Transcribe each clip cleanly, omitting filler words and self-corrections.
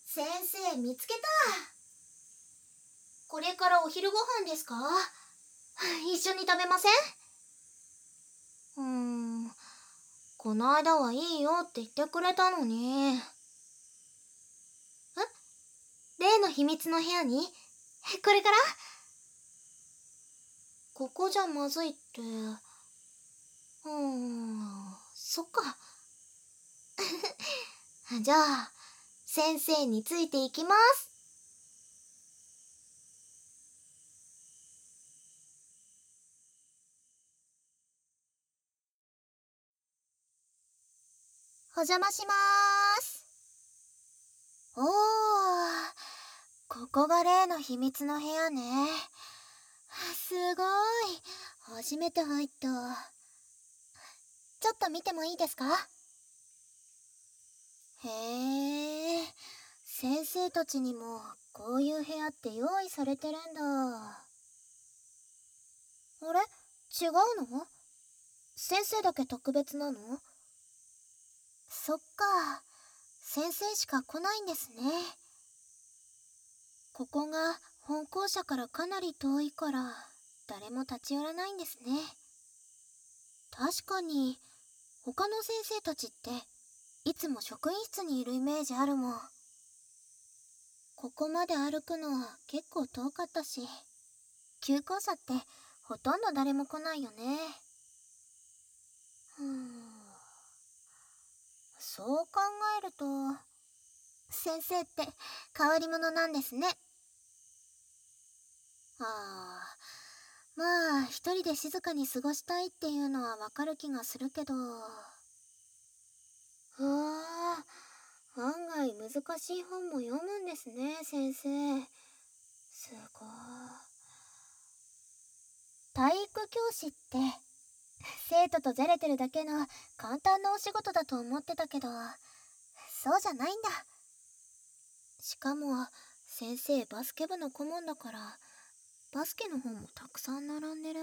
先生見つけた。これからお昼ご飯ですか？一緒に食べません？この間はいいよって言ってくれたのに。例の秘密の部屋に？これから？ここじゃまずいって。そっか。じゃあ、先生についていきます。お邪魔しまーす。おー、ここが例の秘密の部屋ね。すごい。初めて入った。ちょっと見てもいいですか？へえ、先生たちにもこういう部屋って用意されてるんだ。あれ？違うの？先生だけ特別なの？そっか、先生しか来ないんですね。ここが本校舎からかなり遠いから誰も立ち寄らないんですね。確かに他の先生たちっていつも職員室にいるイメージあるもん。ここまで歩くのは結構遠かったし、休校舎ってほとんど誰も来ないよね。そう考えると先生って変わり者なんですね。まあ一人で静かに過ごしたいっていうのはわかる気がするけど。案外難しい本も読むんですね、先生。すごい。体育教師って生徒とじゃれてるだけの簡単なお仕事だと思ってたけど、そうじゃないんだ。しかも先生バスケ部の顧問だからバスケの本もたくさん並んでる。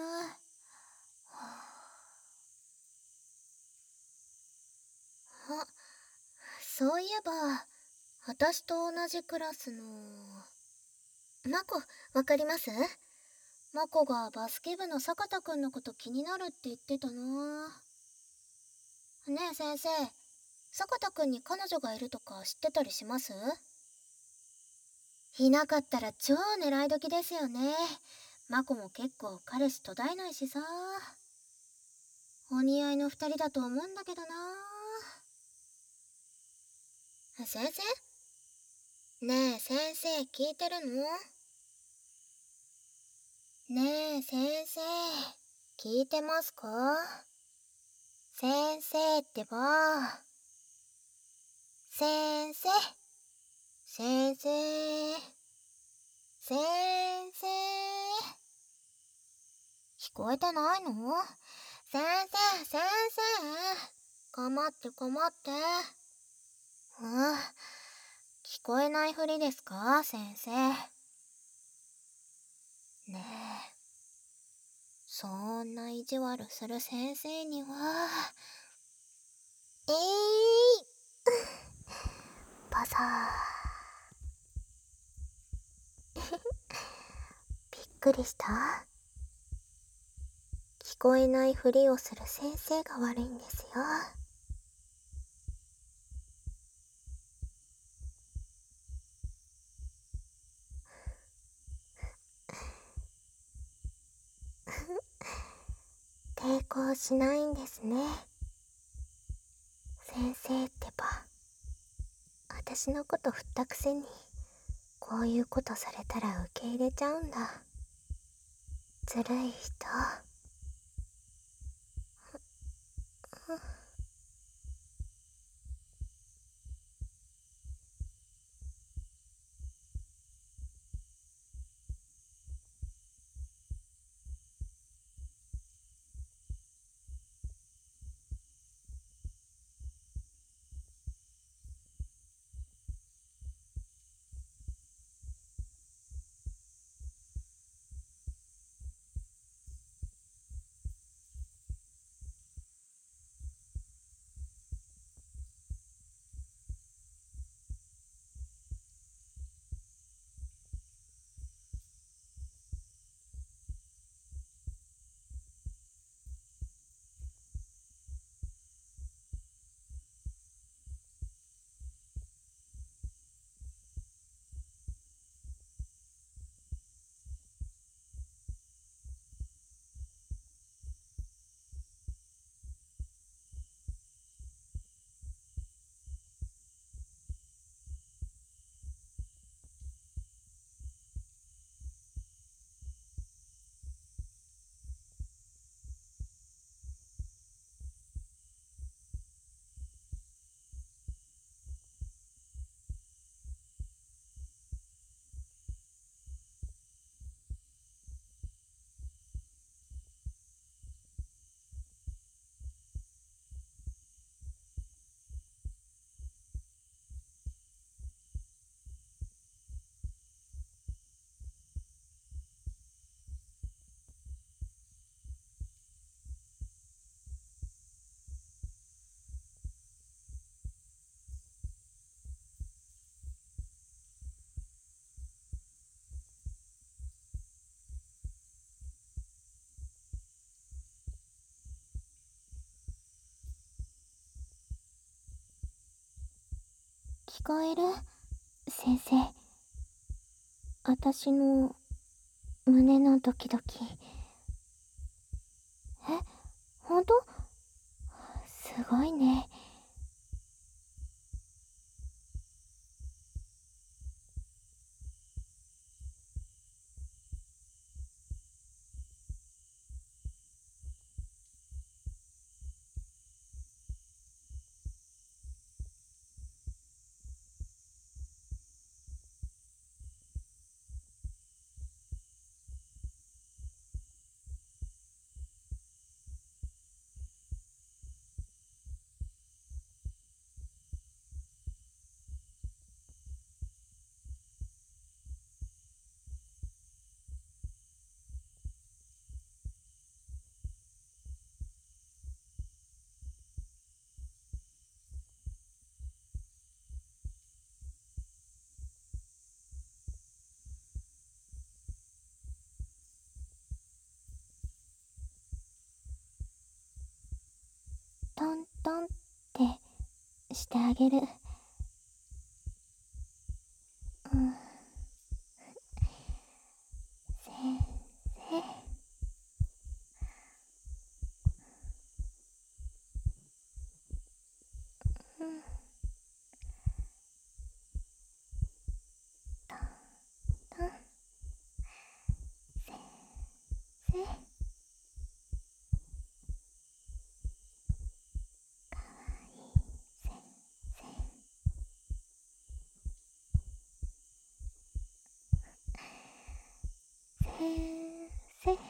そういえば私と同じクラスのマコ、わかります？マコがバスケ部の坂田くんのこと気になるって言ってたな。ねえ先生、坂田くんに彼女がいるとか知ってたりします？いなかったら超狙い時ですよね。マコも結構彼氏途絶えないしさ。お似合いの二人だと思うんだけどな。先生？ねえ先生聞いてるの？ねえ先生、聞いてますか？先生ってば。先生、先生、先生。聞こえてないの？先生、先生。かまってかまって。聞こえないふりですか、先生。ねえ、そんな意地悪する先生には。パサー。びっくりした？聞こえないふりをする先生が悪いんですよ。抵抗しないんですね。先生ってば、私のこと振ったくせに、こういうことされたら受け入れちゃうんだ。ずるい人。 聞こえる？先生。私の胸のドキドキ。え、ほんと？すごいね。トントンってしてあげる。うん。先生。うん。トントン。先生。かわいい先生。先生。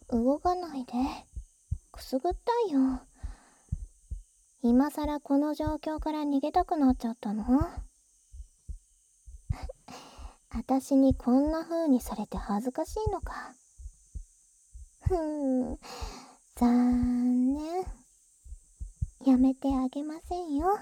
動かないで。くすぐったいよ。今さらこの状況から逃げたくなっちゃったの？私にこんな風にされて恥ずかしいのか。残念。やめてあげませんよ。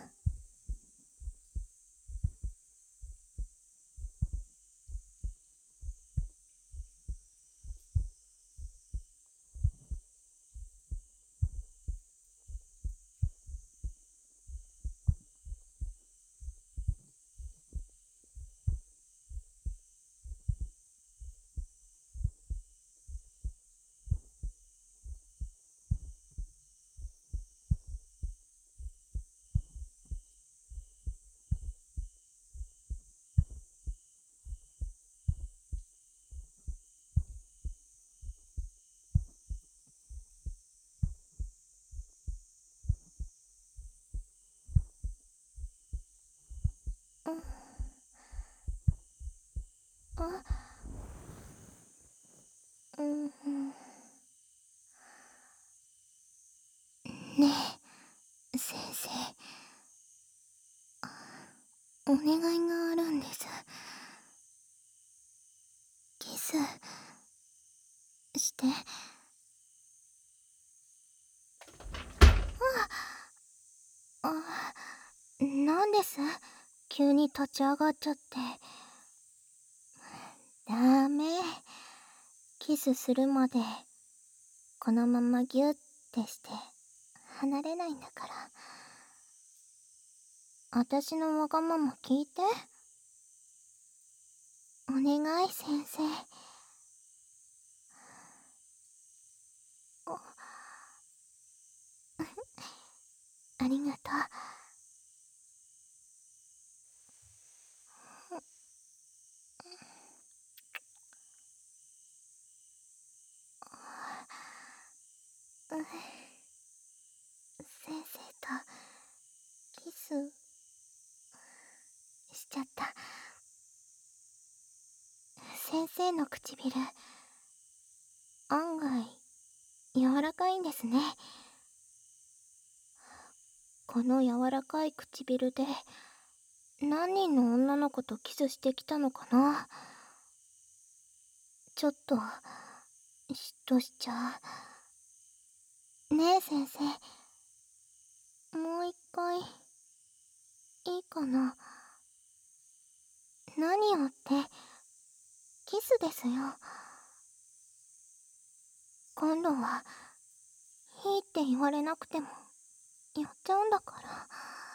あ、ねえ、先生。お願いがあるんです。キスして。なんです？急に立ち上がっちゃって。ダメ。キスするまでこのままギュッてして離れないんだから。私のわがまま聞いて。お願い、先生。ありがとう。先生とキスしちゃった。先生の唇、案外柔らかいんですね。この柔らかい唇で何人の女の子とキスしてきたのかな。ちょっと嫉妬しちゃう。ねえ先生、もう一回いいかな。何をって、キスですよ。今度はいいって言われなくてもやっちゃうんだから。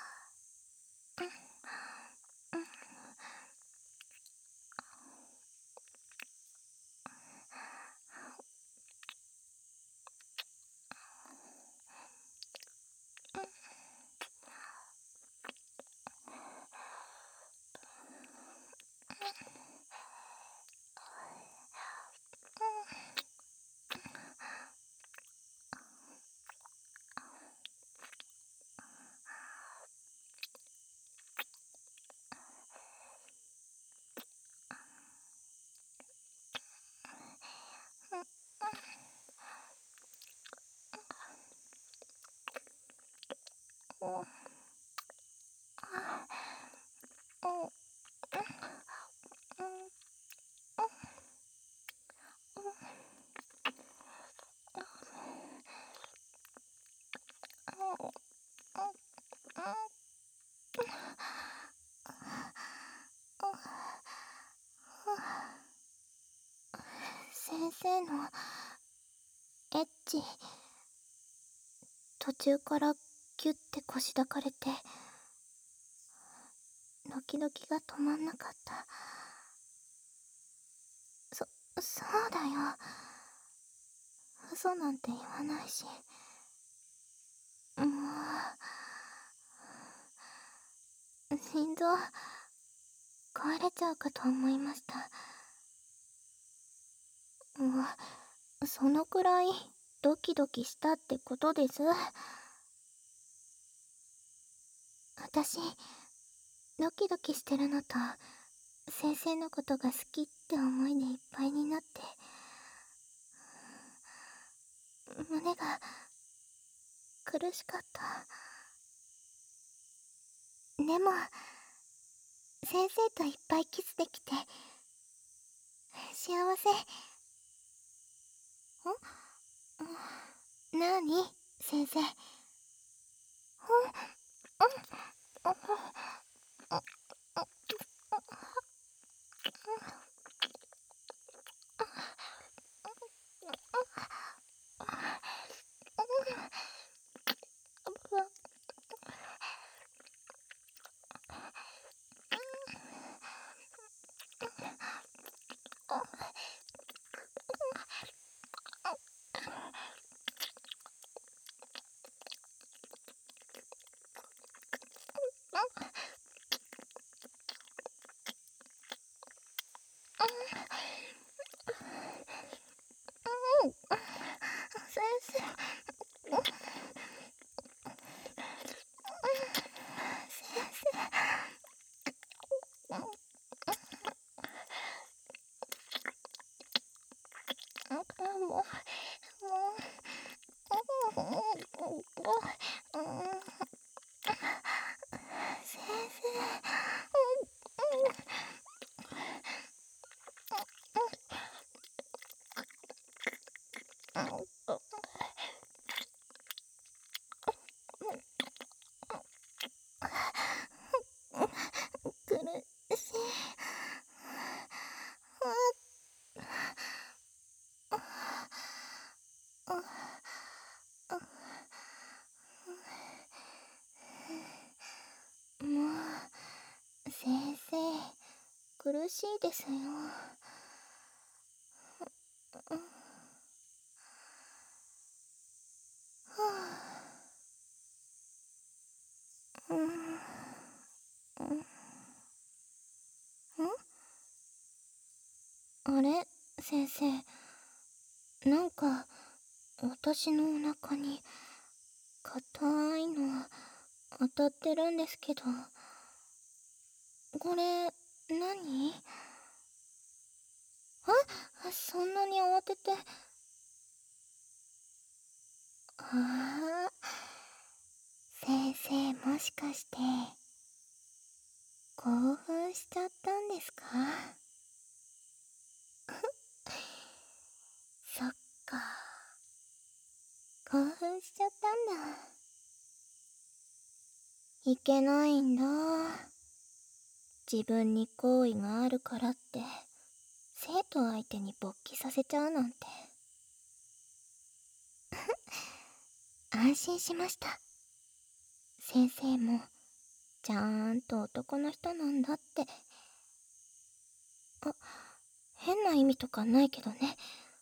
先生のエッチ、途中からギュッて腰抱かれてドキドキが止まんなかった。そうだよ。嘘なんて言わないし。もう心臓壊れちゃうかと思いました。もうそのくらいドキドキしたってことです。私ドキドキしてるのと先生のことが好きって思いでいっぱいになって、 胸が苦しかった。でも先生といっぱいキスできて幸せ。なに先生。先生。苦しい。もう先生苦しいですよ。あれ先生、なんか私のお腹に硬いの当たってるんですけど、これ何？そんなに慌てて。先生もしかして興奮しちゃったんですか？そっか、興奮しちゃったんだ。いけないんだ。自分に好意があるからって生徒相手に勃起させちゃうなんて。安心しました。先生もちゃんと男の人なんだって。変な意味とかないけどね。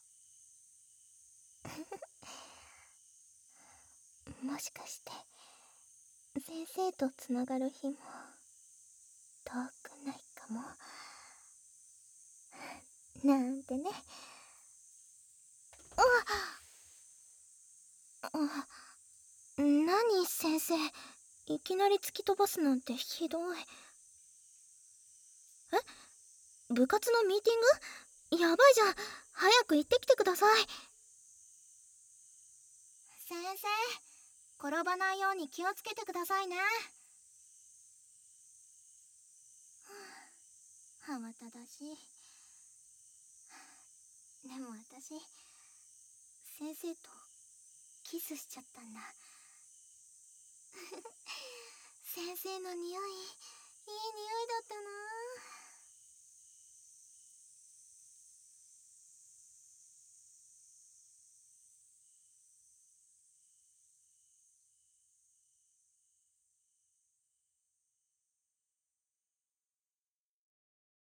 もしかして先生とつながる日も遠くないかもなんてね。何先生、いきなり突き飛ばすなんてひどい。部活のミーティング？やばいじゃん。早く行ってきてください。先生、転ばないように気をつけてくださいね。慌ただしい。でも私先生とキスしちゃったんだ。先生の匂い